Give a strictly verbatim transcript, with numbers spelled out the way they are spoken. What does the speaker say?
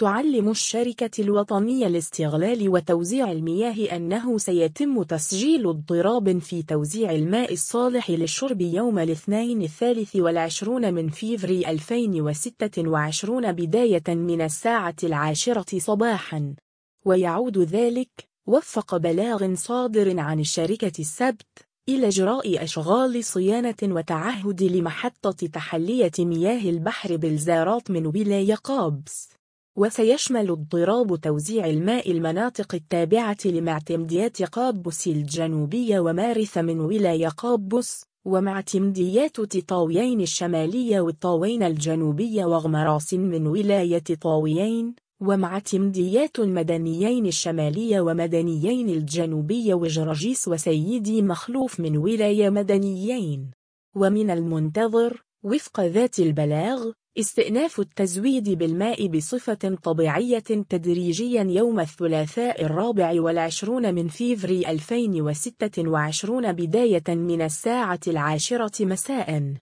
تعلم الشركة الوطنية لاستغلال وتوزيع المياه أنه سيتم تسجيل اضطراب في توزيع الماء الصالح للشرب يوم الاثنين الثالث والعشرون من فيفري ألفين وستة وعشرين بداية من الساعة العاشرة صباحا. ويعود ذلك وفق بلاغ صادر عن الشركة السبت إلى إجراء أشغال صيانة وتعهد لمحطة تحلية مياه البحر بالزارات من ولاية قابس. وسيشمل اضطراب توزيع الماء المناطق التابعة لمعتمديات قابوس الجنوبية ومارث من ولاية قابوس، ومعتمديات تطاوين الشمالية والطاوين الجنوبية وغمراس من ولاية طاوين، ومعتمديات المدنيين الشمالية ومدنيين الجنوبية وجرجيس وسيدي مخلوف من ولاية مدنيين. ومن المنتظر وفق ذات البلاغ استئناف التزويد بالماء بصفة طبيعية تدريجيا يوم الثلاثاء الرابع والعشرون من فيفري ألفين وستة وعشرين بداية من الساعة العاشرة مساء.